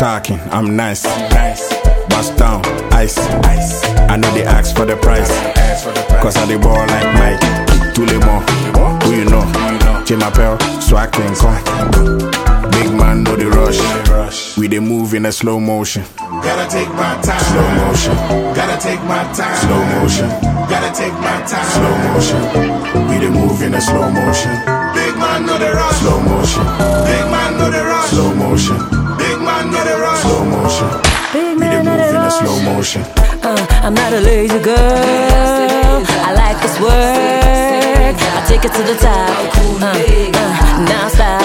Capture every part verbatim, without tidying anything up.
talking, I'm nice. Bust down, ice. I know they ask for the price. Cause I the ball like Mike. Tous les mots, who you know? J Mapel, swag king, come. Big man know the rush. We dey move in a slow motion. Gotta take my time. Slow motion. Gotta take my time. Slow motion. Gotta take my time. Slow motion. We dey move in a slow motion. Big man know the rush. Slow motion. Big man know the rush. Slow motion. Big man know the rush. Slow motion. We dey move in a slow motion. Uh, I'm not a lazy girl. I like this work. I take it to the top. Uh, uh, now stop.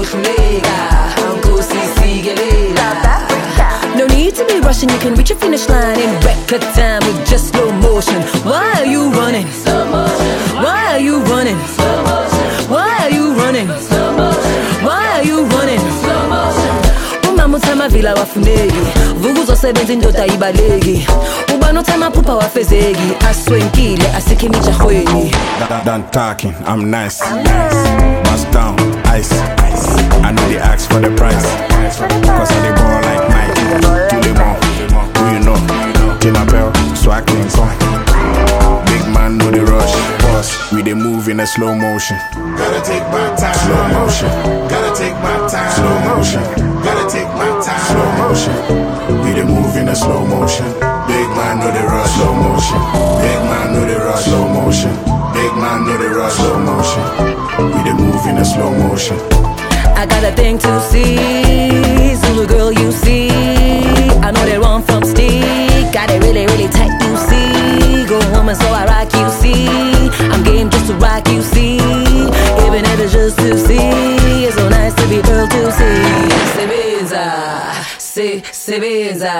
No need to be rushing. You can reach a finish line in record time with just slow motion. Why are you running? Why are you running? Why are you running? Why are you running? Umamutama vila wafunegi vugu zosebenza indoda ibaleki ubanothama phupha wafezeki aswenkile asikimicha khweni. Done talking, I'm nice. Bust down, ice. I know they ask for the price. Cause I the ball like Mike. Tous les mots, who you know? J Mapel, swag king, come. Big man know the rush. Boss, we dey move in a slow motion. Gotta take my time. Slow motion. Gotta take my time. Slow motion. Gotta take my time. Slow motion. We dey move in a slow motion. Big man know the rush. Slow motion. Big man know the rush. Slow motion. Big man know the rush. Slow motion. We dey move in a slow motion. I got a thing to see, Zulu girl you see. I know they run from stick, got it really, really tight you see. Go woman so I rock you see. I'm game just to rock you see. Even if it's just to see, it's so nice to be real to see. Sebenza, se sebenza,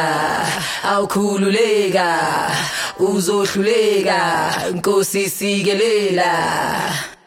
awukhululeka, uzohluleka, Nkosi sikelela.